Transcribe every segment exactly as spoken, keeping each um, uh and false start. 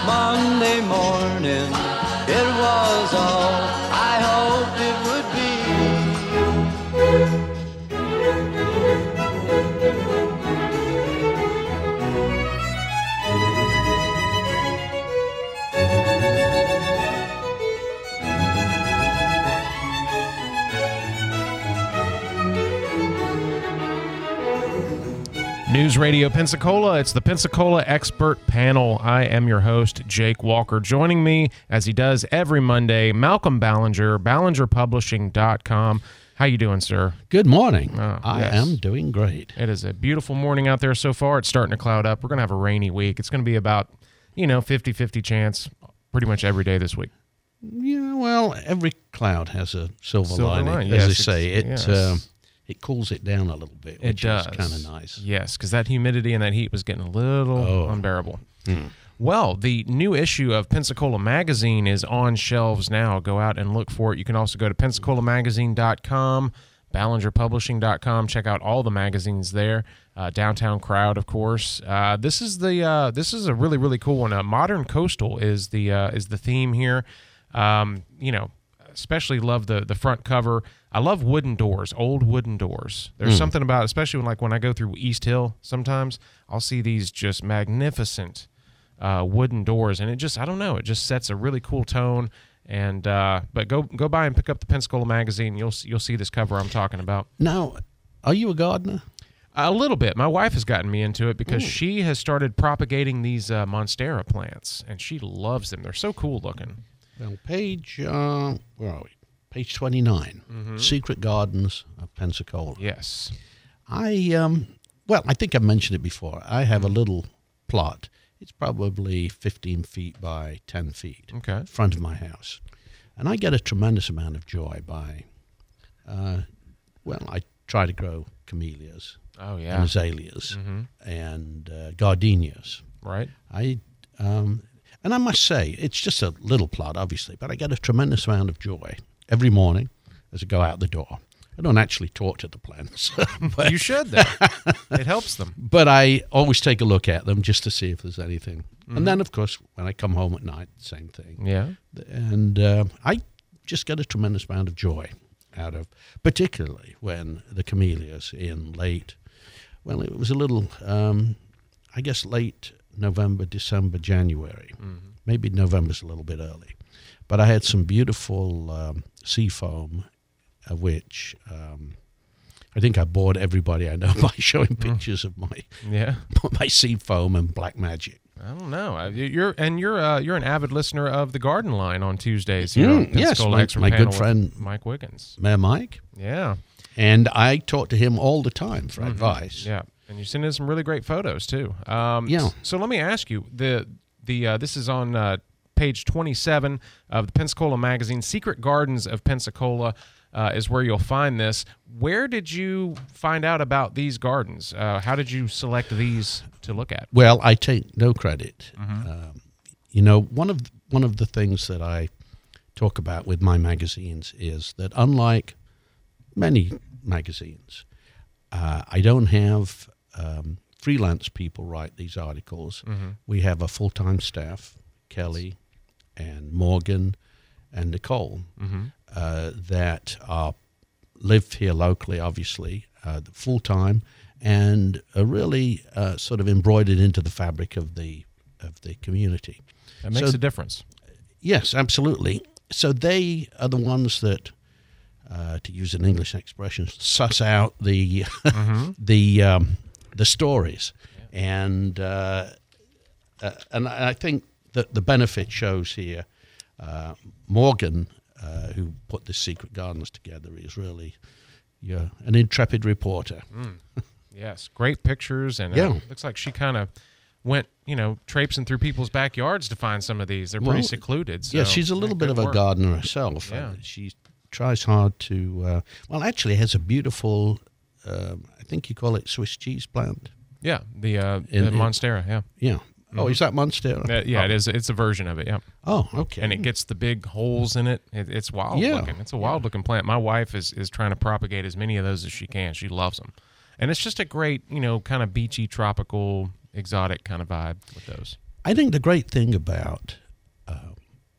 Monday morning, it was all I hoped it would be. News Radio Pensacola, it's the Pensacola Expert Panel. I am your host, Jake Walker. Joining me, as he does every Monday, Malcolm Ballinger, ballinger publishing dot com. How you doing, sir? Good morning. Oh, I yes. am doing great. It is a beautiful morning out there so far. It's starting to cloud up. We're going to have a rainy week. It's going to be about, you know, fifty-fifty chance pretty much every day this week. Yeah, well, every cloud has a silver, Silver lining, line, as yes, they say. It yes. uh, it cools it down a little bit, It which does. is kind of nice. Yes, because that humidity and that heat was getting a little Oh. unbearable. Hmm. Well, the new issue of Pensacola Magazine is on shelves now. Go out and look for it. You can also go to pensacola magazine dot com, ballinger publishing dot com. Check out all the magazines there. Uh, Downtown Crowd, of course. Uh, this is the uh, this is a really really cool one. Uh, Modern Coastal is the uh, is the theme here. Um, you know, especially love the the front cover. I love wooden doors, old wooden doors. There's Mm. something about, especially when, like when I go through East Hill, sometimes I'll see these just magnificent uh, wooden doors, and it just, I don't know, it just sets a really cool tone. And uh, but go go by and pick up the Pensacola magazine. You'll you'll see this cover I'm talking about. Now, are you a gardener? A little bit. My wife has gotten me into it because Ooh. she has started propagating these uh, Monstera plants, and she loves them. They're so cool looking. Well, page, uh, where are we? Page twenty-nine, Mm-hmm. Secret Gardens of Pensacola. Yes. I, um, well, I think I've mentioned it before. I have a little plot. It's probably fifteen feet by ten feet. Okay. In front of my house. And I get a tremendous amount of joy by, uh, well, I try to grow camellias Oh and yeah. azaleas Mm-hmm. and uh, gardenias. Right. I, um, and I must say, it's just a little plot, obviously, but I get a tremendous amount of joy every morning as I go out the door. I don't actually talk to the plants, but, You should though. It helps them. but I always take a look at them just to see if there's anything. Mm-hmm. And then, of course, when I come home at night, same thing. Yeah. And uh, I just get a tremendous amount of joy out of, particularly when the camellias in late, well, it was a little, um, I guess, late November, December, January. Mm-hmm. Maybe November's a little bit early. But I had some beautiful um, sea foam, of which um, I think I bored everybody I know by showing pictures of my Yeah. my sea foam and black magic. I don't know. I- You're and you're uh, you're an avid listener of the Garden Line on Tuesdays. You know, Mm, yes, Pensacola my- Expert my good Panel with friend- Mike Wiggins. Mayor Mike. Yeah. And I talk to him all the time for Mhm. advice. Yeah, and you send in some really great photos too. Um, Yeah. s- So let me ask you the the uh, this is on uh, page twenty-seven of the Pensacola magazine. Secret Gardens of Pensacola uh, is where you'll find this. Where did you find out about these gardens? Uh, how did you select these to look at? Well, I take no credit. Mm-hmm. Um, you know, one of one of the things that I talk about with my magazines is that unlike many magazines, uh, I don't have um, freelance people write these articles. Mm-hmm. We have a full-time staff, Kelly and Morgan and Nicole, Mm-hmm. uh, that are live here locally, obviously, uh, full-time, and are really uh, sort of embroidered into the fabric of the of the community. That makes So- a difference. Yes, absolutely. So they are the ones that, uh, to use an English expression, suss out the Mm-hmm. the um, the stories, and uh, uh, and I think that the benefit shows here. Uh, Morgan, uh, who put the Secret Gardens together, is really yeah, an intrepid reporter. Mm. Yes, great pictures, and Yeah. uh, looks like she kind of went, you know, traipsing through people's backyards to find some of these. They're pretty Well, secluded. So, yeah, she's a little yeah, bit good of a work. gardener herself. Yeah. Uh, she tries hard to, uh, well, actually has a beautiful, um, I think you call it Swiss cheese plant. Yeah, the uh, In- the in- Monstera. Yeah, Yeah. Oh, is that Monstera? Uh, yeah, oh. it is. It's a version of it. Yeah, Oh, okay. and it gets the big holes in it. it it's wild Yeah. looking. It's a wild looking plant. My wife is is trying to propagate as many of those as she can. She loves them, and it's just a great, you know, kind of beachy, tropical, exotic kind of vibe with those. I think the great thing about uh,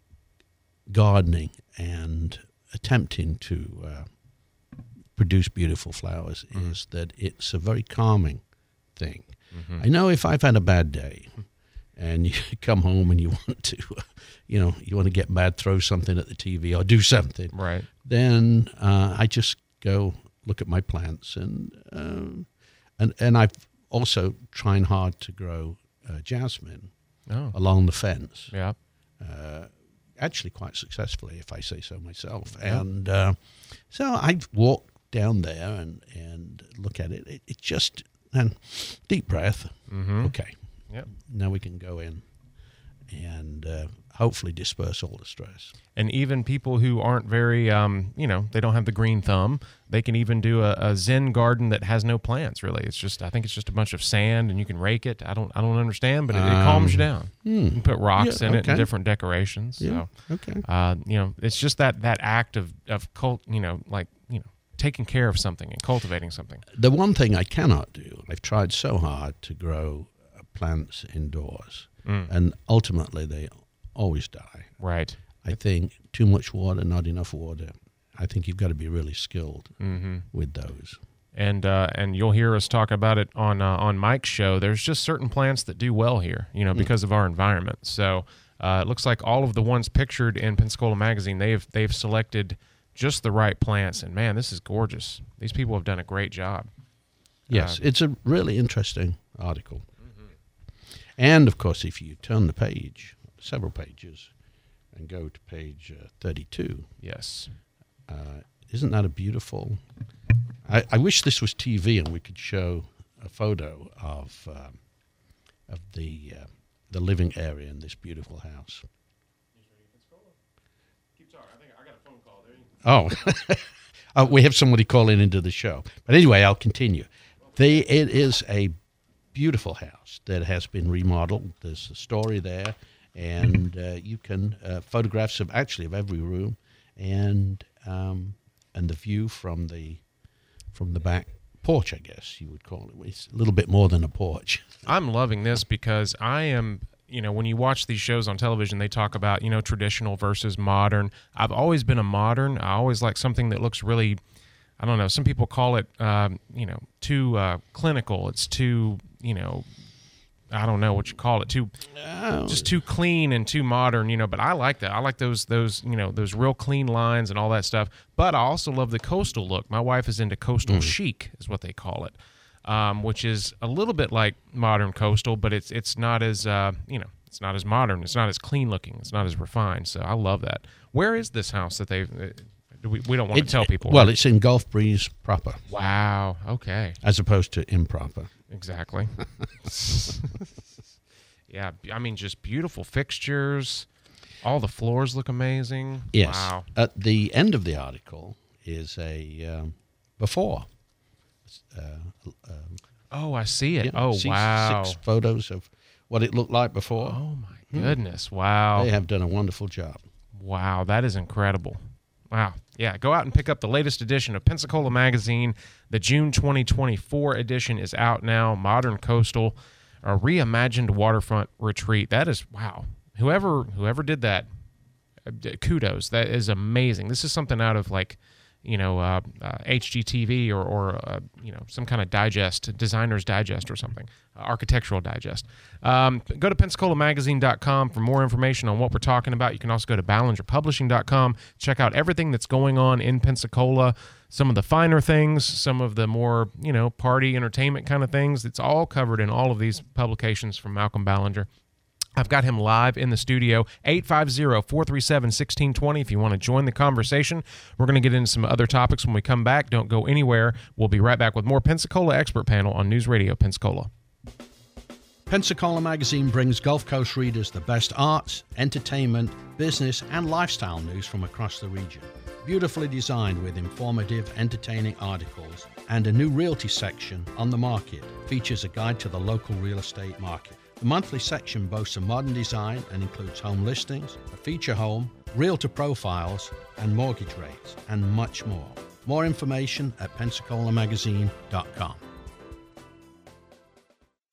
gardening and attempting to uh, produce beautiful flowers mm-hmm. is that it's a very calming thing. Mm-hmm. I know if I've had a bad day and you come home and you want to, uh, you know, you want to get mad, throw something at the T V or do something, right? Then uh, I just go look at my plants and uh, and and I've also trying hard to grow uh, jasmine oh. along the fence. Yeah, uh, actually quite successfully, if I say so myself. Yeah. And uh, so I walk down there and and look at it. It, it just and deep breath. Mm-hmm. Okay. Yep. Now we can go in and uh, hopefully disperse all the stress. And even people who aren't very, um, you know, they don't have the green thumb, they can even do a, a Zen garden that has no plants, really. It's just, I think it's just a bunch of sand and you can rake it. I don't I don't understand, but it, it calms you down. Hmm. You can put rocks yeah, in okay. it and different decorations. Yeah, so, okay. Uh, you know, it's just that, that act of, of cult, you know, like, you know, taking care of something and cultivating something. The one thing I cannot do, I've tried so hard to grow plants indoors, mm. and ultimately they always die. Right. I think too much water, not enough water. I think you've got to be really skilled mm-hmm. with those. And uh, and you'll hear us talk about it on uh, on Mike's show. There's just certain plants that do well here, you know, because mm. of our environment. So uh, it looks like all of the ones pictured in Pensacola Magazine, they've they've selected just the right plants. And man, this is gorgeous. These people have done a great job. Yes, uh, it's a really interesting article. And, of course, if you turn the page, several pages, and go to page uh, thirty-two. Yes. Uh, isn't that a beautiful... I, I wish this was T V and we could show a photo of um, of the uh, the living area in this beautiful house. Oh, uh, we have somebody calling into the show. But anyway, I'll continue. They, it is a beautiful house that has been remodeled. There's a story there, and uh, you can uh, photographs of actually of every room, and um, and the view from the from the back porch, I guess you would call it. It's a little bit more than a porch. I'm loving this because I am, you know, when you watch these shows on television, they talk about, you know, traditional versus modern. I've always been a modern. I always like something that looks really, I don't know, some people call it, um, you know, too uh, clinical. It's too, you know, I don't know what you call it, too, oh. just too clean and too modern, you know, but I like that. I like those, those, you know, those real clean lines and all that stuff. But I also love the coastal look. My wife is into coastal mm. chic is what they call it, um, which is a little bit like modern coastal, but it's, it's not as, uh, you know, it's not as modern. It's not as clean looking. It's not as refined. So I love that. Where is this house that they've, We, we don't want it, to tell people. Well, it's in Gulf Breeze proper. Wow. Okay. As opposed to improper. Exactly. Yeah. I mean, just beautiful fixtures. All the floors look amazing. Yes. Wow. At the end of the article is a um, before. Uh, um, oh, I see it. Yeah, oh, six, wow. Six photos of what it looked like before. Oh, my goodness. Hmm. Wow. They have done a wonderful job. Wow. That is incredible. Wow. Yeah, go out and pick up the latest edition of Pensacola Magazine. The June twenty twenty-four edition is out now. Modern Coastal, a reimagined waterfront retreat. That is, wow. Whoever whoever did that, kudos. That is amazing. This is something out of like, you know, uh, uh, H G T V or, or uh, you know, some kind of digest, Designer's Digest or something, uh, Architectural Digest. Um, go to Pensacola Magazine dot com for more information on what we're talking about. You can also go to Ballinger Publishing dot com, check out everything that's going on in Pensacola, some of the finer things, some of the more, you know, party entertainment kind of things. It's all covered in all of these publications from Malcolm Ballinger. I've got him live in the studio, eight five zero, four three seven, one six two zero if you want to join the conversation. We're going to get into some other topics when we come back. Don't go anywhere. We'll be right back with more Pensacola Expert Panel on News Radio Pensacola. Pensacola Magazine brings Gulf Coast readers the best arts, entertainment, business, and lifestyle news from across the region. Beautifully designed with informative, entertaining articles and a new realty section on the market features a guide to the local real estate market. The monthly section boasts a modern design and includes home listings, a feature home, realtor profiles, and mortgage rates, and much more. More information at Pensacola Magazine dot com.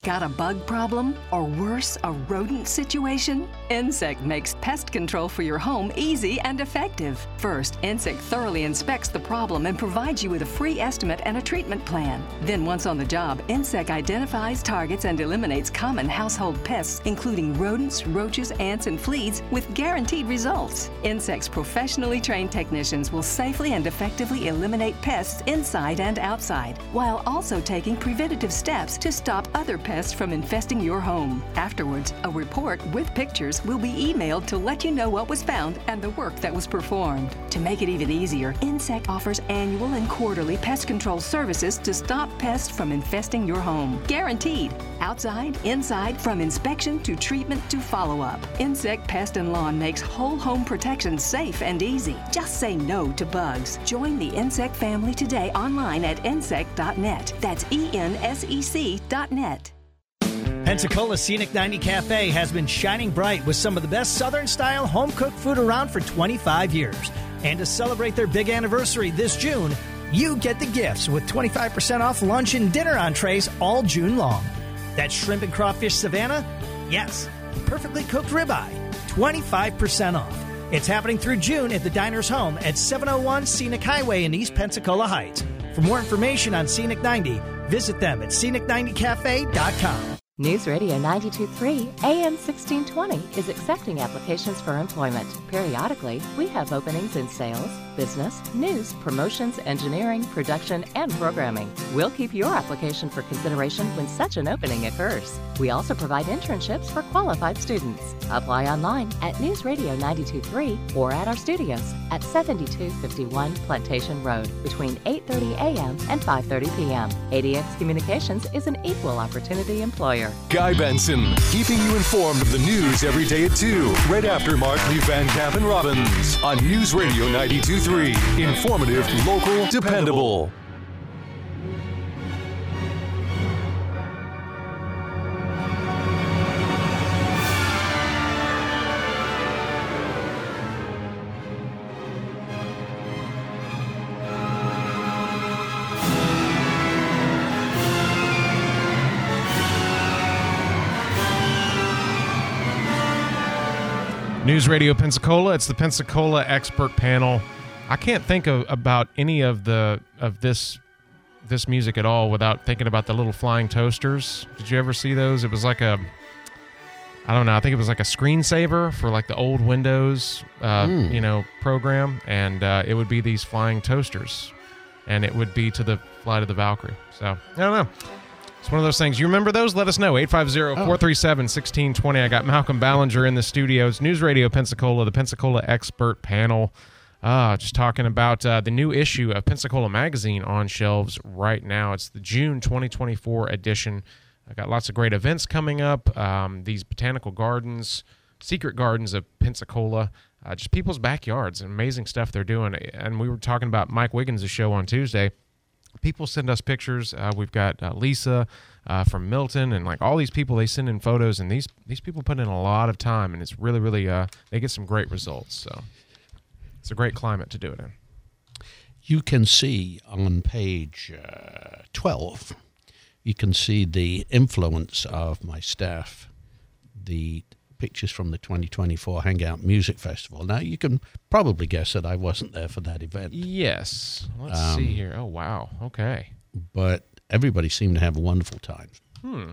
Got a bug problem? Or worse, a rodent situation? Insect makes pest control for your home easy and effective. First, Insect thoroughly inspects the problem and provides you with a free estimate and a treatment plan. Then once on the job, Insect identifies, targets, and eliminates common household pests, including rodents, roaches, ants, and fleas, with guaranteed results. Insect's professionally trained technicians will safely and effectively eliminate pests inside and outside, while also taking preventative steps to stop other pests from infesting your home. Afterwards, a report with pictures will be emailed to let you know what was found and the work that was performed. To make it even easier, Insect offers annual and quarterly pest control services to stop pests from infesting your home. Guaranteed. Outside, inside, from inspection to treatment to follow-up. Insect Pest and Lawn makes whole home protection safe and easy. Just say no to bugs. Join the Insect family today online at insect dot net. That's E N S E C dot net. Pensacola Scenic ninety Cafe has been shining bright with some of the best Southern-style home-cooked food around for twenty-five years. And to celebrate their big anniversary this June, you get the gifts with twenty-five percent off lunch and dinner entrees all June long. That's shrimp and crawfish Savannah? Yes. Perfectly cooked ribeye, twenty-five percent off. It's happening through June at the Diner's Home at seven oh one Scenic Highway in East Pensacola Heights. For more information on Scenic ninety, visit them at scenic ninety cafe dot com. News Radio ninety-two point three A M sixteen twenty is accepting applications for employment. Periodically, we have openings in sales, business, news, promotions, engineering, production, and programming. We'll keep your application for consideration when such an opening occurs. We also provide internships for qualified students. Apply online at News Radio ninety-two point three or at our studios at seventy-two fifty-one Plantation Road between eight thirty A M and five thirty P M A D X Communications is an equal opportunity employer. Guy Benson, keeping you informed of the news every day at two, right after Markley, Van Camp, and Robbins on News Radio ninety-two point three. Informative, local, dependable. News Radio Pensacola. It's the Pensacola Expert Panel. I can't think of about any of the of this this music at all without thinking about the little flying toasters. Did you ever see those? It was like a, I don't know. I think it was like a screensaver for like the old Windows, uh, mm. you know, program, and uh, it would be these flying toasters, and it would be to the Flight of the Valkyrie. So I don't know. It's one of those things. You remember those? Let us know. eight five zero, four three seven, one six two zero. I got Malcolm Ballinger in the studio. It's News Radio Pensacola, the Pensacola Expert Panel. Uh, just talking about uh, the new issue of Pensacola Magazine on shelves right now. It's the June twenty twenty-four edition. I got lots of great events coming up. Um, these botanical gardens, secret gardens of Pensacola, uh, just people's backyards. Amazing stuff they're doing. And we were talking about Mike Wiggins' show on Tuesday. People send us pictures. Uh, we've got uh, Lisa uh, from Milton, and like all these people, they send in photos, and these these people put in a lot of time, and it's really, really, uh, they get some great results. So it's a great climate to do it in. You can see on page uh, twelve, you can see the influence of my staff, the pictures from the twenty twenty-four Hangout Music Festival. Now, you can probably guess that I wasn't there for that event. Yes. Let's Um, see here. Oh, wow. Okay. But everybody seemed to have a wonderful time. Hmm.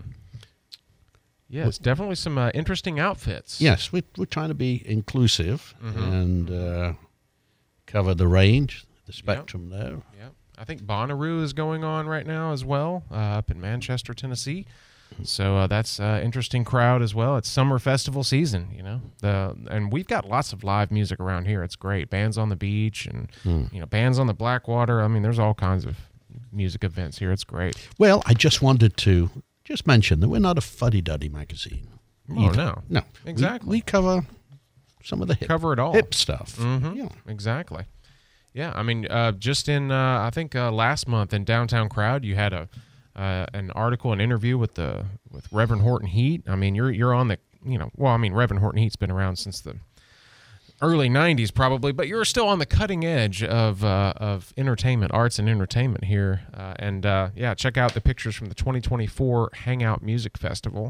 Yes, definitely some uh, interesting outfits. Yes, we, we're trying to be inclusive Mhm. and uh, cover the range, the spectrum there. Yep. I think Bonnaroo is going on right now as well, uh, up in Manchester, Tennessee. So uh, that's an uh, interesting crowd as well. It's summer festival season, you know. The and we've got lots of live music around here. It's great. Bands on the beach and Mm. you know bands on the Blackwater. I mean, there's all kinds of music events here. It's great. Well, I just wanted to just mention that we're not a fuddy-duddy magazine. Oh, either. no. No. Exactly. We, we cover some of the hip, Cover it all. hip stuff. Mm-hmm. Yeah. Exactly. Yeah, I mean, uh, just in uh, I think uh, last month in Downtown Crowd, you had a uh, an article, an interview with the with Reverend Horton Heat. I mean, you're you're on the you know well, I mean, Reverend Horton Heat's been around since the early nineties probably, but you're still on the cutting edge of uh, of entertainment, arts and entertainment here. Uh, and uh, yeah, check out the pictures from the twenty twenty-four Hangout Music Festival.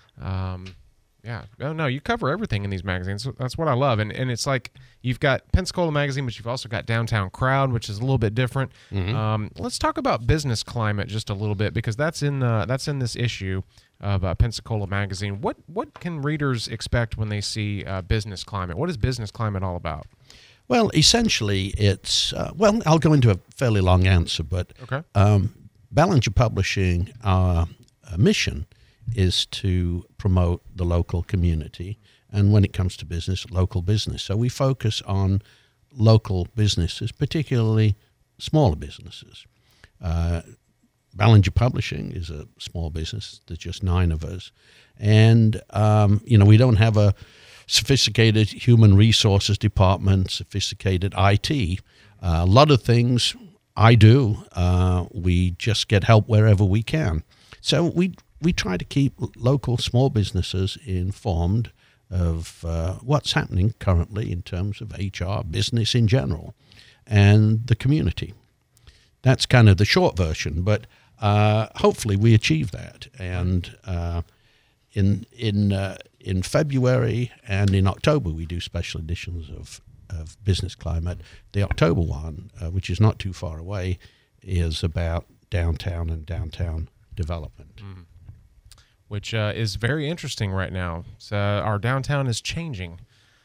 Um, yeah, no, no, you cover everything in these magazines. That's what I love. And and it's like you've got Pensacola Magazine, but you've also got Downtown Crowd, which is a little bit different. Mm-hmm. Um, let's talk about business climate just a little bit, because that's in uh, that's in this issue of uh, Pensacola Magazine. What what can readers expect when they see uh, business climate? What is business climate all about? Well, essentially, it's uh, well, I'll go into a fairly long answer, but okay. um, Ballinger Publishing, our uh, mission is to promote the local community, and when it comes to business, local business. So we focus on local businesses, particularly smaller businesses. Uh, Ballinger Publishing is a small business. There's just nine of us. And, um, you know, we don't have a sophisticated human resources department, sophisticated I T. Uh, a lot of things I do, uh, we just get help wherever we can. So we we try to keep local small businesses informed of uh, what's happening currently in terms of H R, business in general, and the community. That's kind of the short version, but uh, hopefully we achieve that. And uh, in in uh, in February and in October, we do special editions of, of Business Climate. The October one, uh, which is not too far away, is about downtown and downtown development. Mm. Which uh, is very interesting right now. So, uh, our downtown is changing,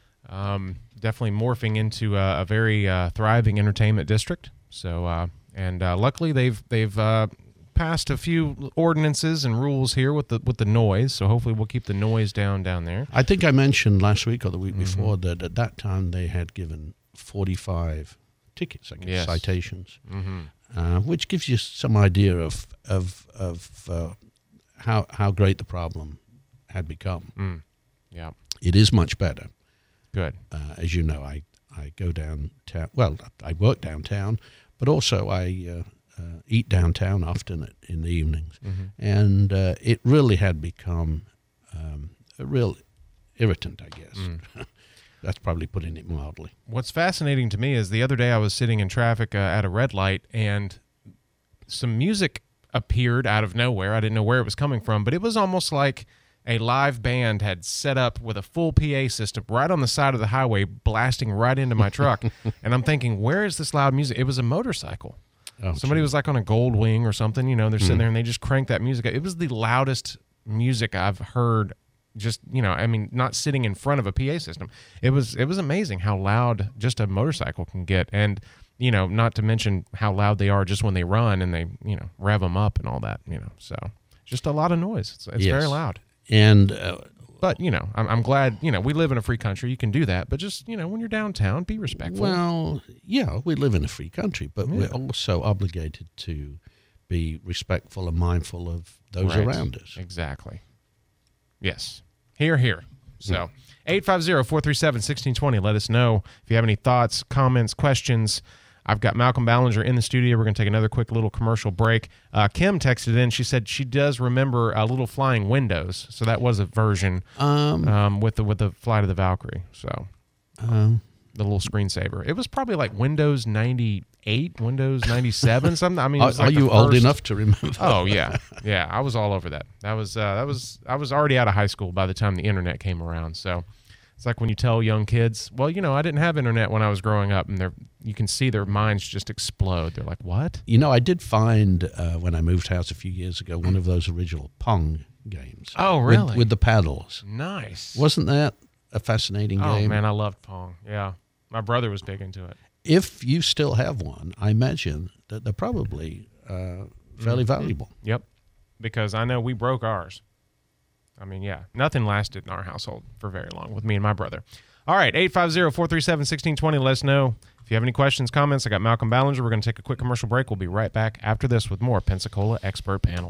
um, definitely morphing into a, a very uh, thriving entertainment district. So, uh, and uh, luckily they've they've uh, passed a few ordinances and rules here with the with the noise. So hopefully we'll keep the noise down down there. I think I mentioned last week or the week mm-hmm. before that at that time they had given forty-five tickets, I guess, yes. citations, mm-hmm. uh, which gives you some idea of of of. Uh, How how great the problem had become. Mm. Yeah, it is much better. Good. Uh, as you know, I, I go downtown. Well, I work downtown, but also I uh, uh, eat downtown often in the evenings. Mm-hmm. And uh, it really had become um, a real irritant, I guess. Mm. That's probably putting it mildly. What's fascinating to me is the other day I was sitting in traffic uh, at a red light, and some music appeared out of nowhere. I didn't know where it was coming from, but it was almost like a live band had set up with a full P A system right on the side of the highway, blasting right into my truck. And I'm thinking, where is this loud music? It was a motorcycle. Oh, Somebody geez. was like on a gold wing or something, you know, they're sitting mm. there and they just cranked that music. It was the loudest music I've heard. Just, you know, I mean, not sitting in front of a P A system. It was, it was amazing how loud just a motorcycle can get. And you know, not to mention how loud they are just when they run and they, you know, rev them up and all that, you know. So just a lot of noise. It's, it's yes. very loud. And, uh, but, you know, I'm, I'm glad, you know, we live in a free country. You can do that. But just, you know, when you're downtown, be respectful. Well, yeah, we live in a free country, but yeah. we're also obligated to be respectful and mindful of those right. around us. Exactly. Yes. Here, here. So eight five zero, four three seven, one six two zero. Let us know if you have any thoughts, comments, questions. I've got Malcolm Ballinger in the studio. We're going to take another quick little commercial break. Uh, Kim texted in. She said she does remember a little flying windows. So that was a version um, um, with the with the Flight of the Valkyrie. So um, the little screensaver. It was probably like Windows ninety-eight, Windows ninety-seven, something. I mean, it was are like you the old first... enough to remember? Oh yeah, yeah. I was all over that. That was uh, that was I was already out of high school by the time the internet came around. So. It's like when you tell young kids, well, you know, I didn't have internet when I was growing up, and they're you can see their minds just explode. They're like, what? You know, I did find uh, when I moved house a few years ago one of those original Pong games. Oh, really? With, with the paddles. Nice. Wasn't that a fascinating oh, game? Oh, man, I loved Pong. Yeah. My brother was big into it. If you still have one, I imagine that they're probably uh, fairly mm-hmm. valuable. Yep. Because I know we broke ours. I mean, yeah, nothing lasted in our household for very long with me and my brother. All right, eight five zero, four three seven, one six two zero. Let us know if you have any questions, comments. I got Malcolm Ballinger. We're going to take a quick commercial break. We'll be right back after this with more Pensacola Expert Panel.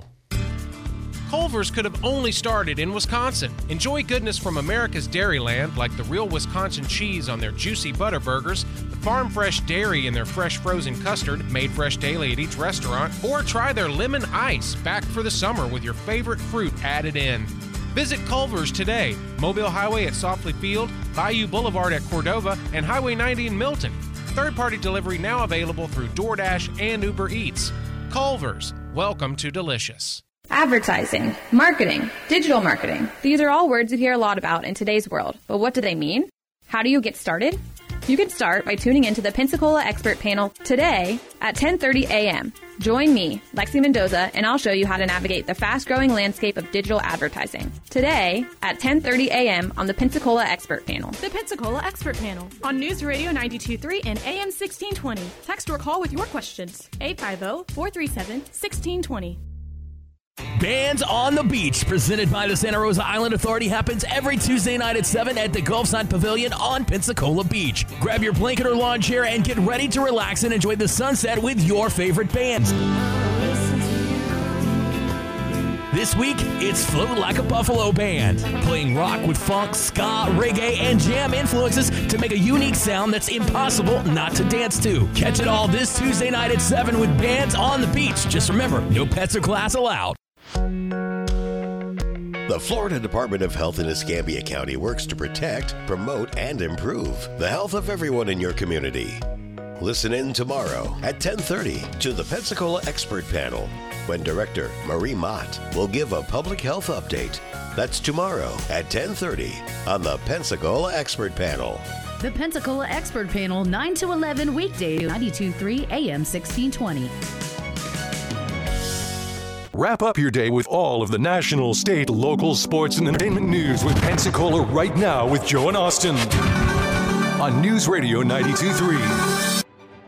Culver's could have only started in Wisconsin. Enjoy goodness from America's Dairyland, like the real Wisconsin cheese on their juicy butter burgers, the farm fresh dairy in their fresh frozen custard, made fresh daily at each restaurant, or try their lemon ice, back for the summer with your favorite fruit added in. Visit Culver's today. Mobile Highway at Softly Field, Bayou Boulevard at Cordova, and Highway ninety in Milton. Third-party delivery now available through DoorDash and Uber Eats. Culver's, welcome to delicious. Advertising, marketing, digital marketing. These are all words you hear a lot about in today's world. But what do they mean? How do you get started? You can start by tuning into the Pensacola Expert Panel today at ten thirty a.m. Join me, Lexi Mendoza, and I'll show you how to navigate the fast-growing landscape of digital advertising. Today at ten thirty a.m. on the Pensacola Expert Panel. The Pensacola Expert Panel on News Radio ninety-two point three and A M sixteen twenty. Text or call with your questions. eight five zero, four three seven, one six two zero. Bands on the Beach, presented by the Santa Rosa Island Authority, happens every Tuesday night at seven at the Gulfside Pavilion on Pensacola Beach. Grab your blanket or lawn chair and get ready to relax and enjoy the sunset with your favorite bands. This week, it's Float Like a Buffalo Band, playing rock with funk, ska, reggae, and jam influences to make a unique sound that's impossible not to dance to. Catch it all this Tuesday night at seven with Bands on the Beach. Just remember, no pets or class allowed. The Florida Department of Health in Escambia County works to protect, promote, and improve the health of everyone in your community. Listen in tomorrow at ten thirty to the Pensacola Expert Panel, when Director Marie Mott will give a public health update. That's tomorrow at ten thirty on the Pensacola Expert Panel. The Pensacola Expert Panel, nine to eleven weekday, ninety-two point three A M sixteen twenty. Wrap up your day with all of the national, state, local, sports, and entertainment news with Pensacola Right Now with Joe and Austin on News Radio ninety-two point three.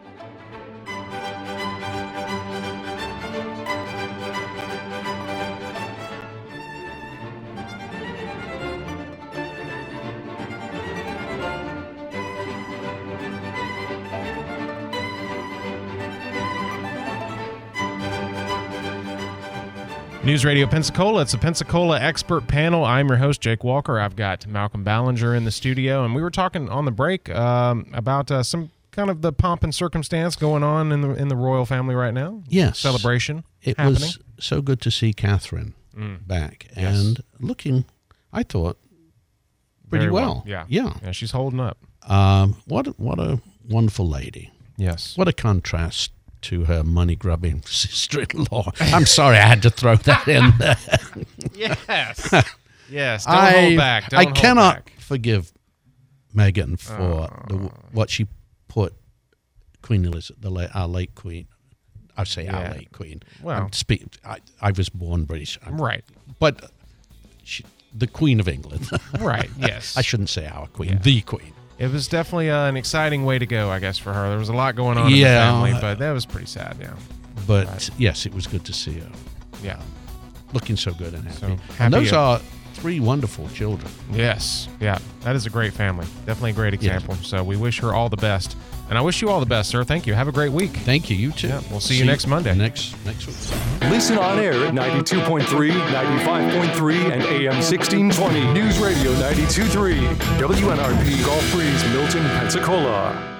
News Radio Pensacola. It's the Pensacola Expert Panel. I'm your host, Jake Walker. I've got Malcolm Ballinger in the studio, and we were talking on the break um, about uh, some kind of the pomp and circumstance going on in the in the royal family right now. Yes. Celebration It happening. was so good to see Catherine Mm. back Yes. and looking, I thought, pretty Very well. Yeah. Yeah. Yeah, she's holding up. Um, what, a- what a wonderful lady. Yes. What a contrast to her money-grubbing sister-in-law. I'm sorry I had to throw that in there. Yes. Yes. Don't I, hold back. Don't I hold cannot back. forgive Meghan for the, what she put Queen Elizabeth, the late, our late Queen. I say Yeah. our late Queen. Well. I'm speak, I, I was born British. I'm- Right. But she, the Queen of England. Right, yes. I shouldn't say our Queen, Yeah. the Queen. It was definitely uh, an exciting way to go, I guess, for her. There was a lot going on Yeah. in the family, but that was pretty sad, yeah. But Right. yes, it was good to see her. Yeah. Looking so good and happy. So and happy those to- are three wonderful children. Yes. Yeah. That is a great family. Definitely a great example. So we wish her all the best. And I wish you all the best, sir. Thank you. Have a great week. Thank you. You too. Yeah, we'll see you next Monday. Next next week. Listen on air at ninety-two point three, ninety-five point three, and A M sixteen twenty. News Radio ninety-two point three. W N R P Gulf Breeze, Milton, Pensacola.